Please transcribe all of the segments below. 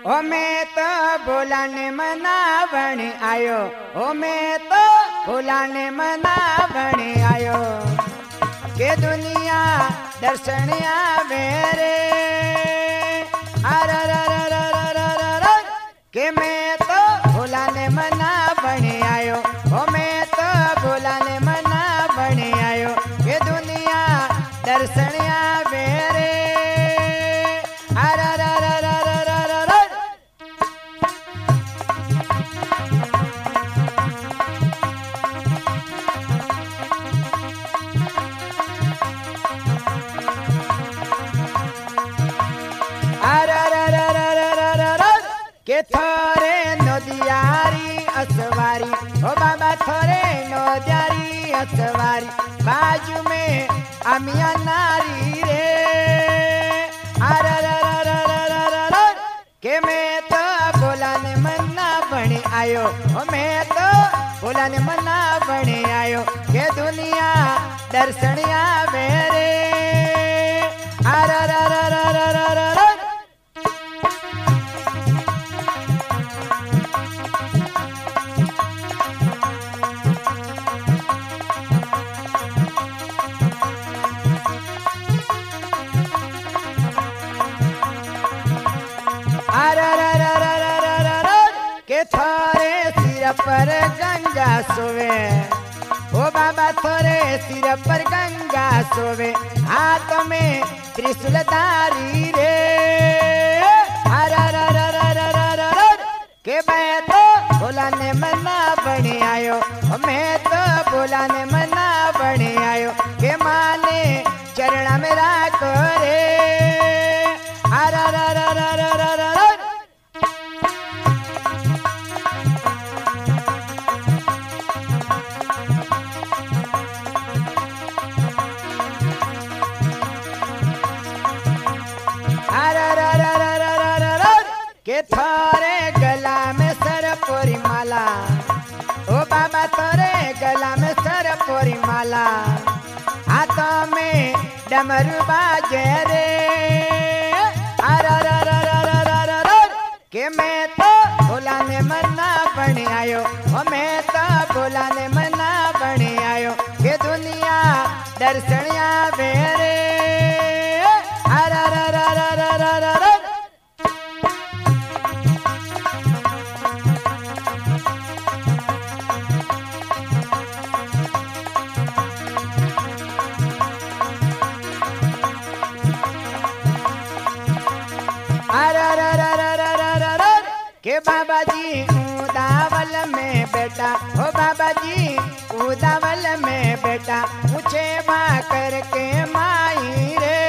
ओ मैं तो बुलाने मनावण आयो, ओ मैं तो बुलाने मनावण आयो, के दुनिया दर्शन आवे रे, के मैं तो बुलाने मनावण आयो, ओ मैं तो बुलाने मनावण आयो, के दुनिया दर्शन आवे रे। के थोरे नदियारी असवारी, ओ बाबा थोरे नदियारी असवारी, बाजू में अमिया नारी रे, के मैं तो बोलाने मना बने आयो, ओ मैं तो बोलाने मना बने आयो, के दुनिया दर्शन आवे रे। के थोरे सिर पर गंगा सोवे, ओ बाबा थोरे सिर पर गंगा सोवे, हाथ में त्रिशूलधारी रे, के मैं तो बुलाने मना बने आयो, मैं तो बुलाने मना बने आयो, के माने चरण में राखो रे। के थारे गला में सरपोरी माला, ओ बाबा थारे गला में सरपोरी माला, हाथों में डमरू बाजे रे, के मैं तो बुलाने मना बने आयो, ओ मैं तो बुलाने मना बने आयो, के दुनिया दर्शन आवे रे। के बाबा जी उदावल में बेटा, ओ बाबा जी उदावल में बेटा, ऊंचे माँ करके माई रे,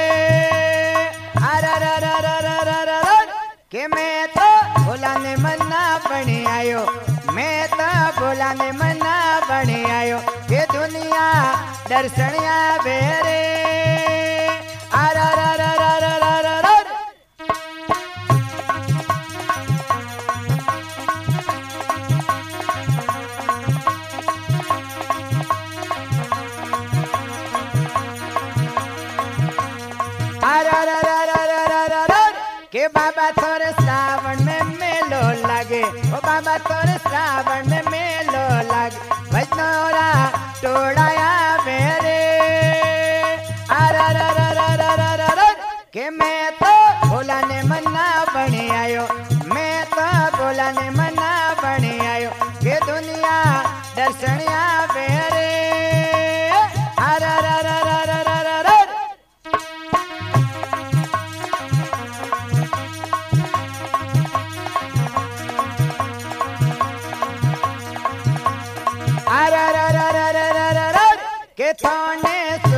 के मैं तो बुलाने मना बने आयो, मैं तो बुलाने मना बने आयो, के दुनिया दर्शन आवे रे। के बाबा थोड़े श्रावण में मेलो लागे, ओ बाबा थोड़े श्रावण में मेलो लागे, भजनोरा टोड़ाया मेरे, के मैं तो बोलाने मना बने आयो, मैं तो बोलाने मना बने आयो, के दुनिया दर्शन आवे रे। के थाने